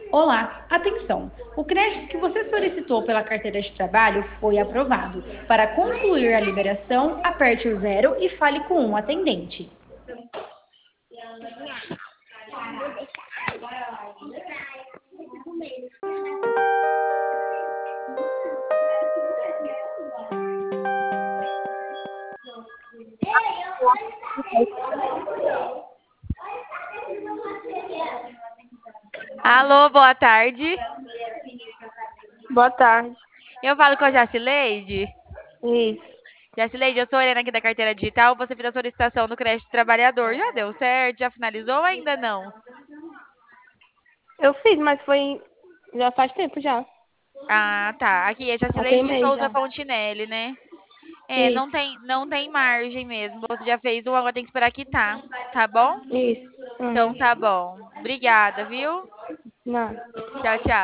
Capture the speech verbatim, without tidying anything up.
Olá, atenção! O crédito que você solicitou pela carteira de trabalho foi aprovado. Para concluir a liberação, aperte o zero e fale com um atendente. Alô, boa tarde. Boa tarde. Eu falo com a Jacileide. Isso. Jacileide, eu sou a Helena aqui da carteira digital. Você fez a solicitação do crédito trabalhador. Já deu certo? Já finalizou ou ainda não? Eu fiz, mas foi. Já faz tempo já. Ah, tá. Aqui é Já tem Jacileide mês Souza já. Fontinelli, né? É, não Isso. tem, não tem margem mesmo. Você já fez um, agora tem que esperar quitar. Tá bom? Isso. Então Uhum. tá bom. Obrigada, viu? Não. Tchau, tchau.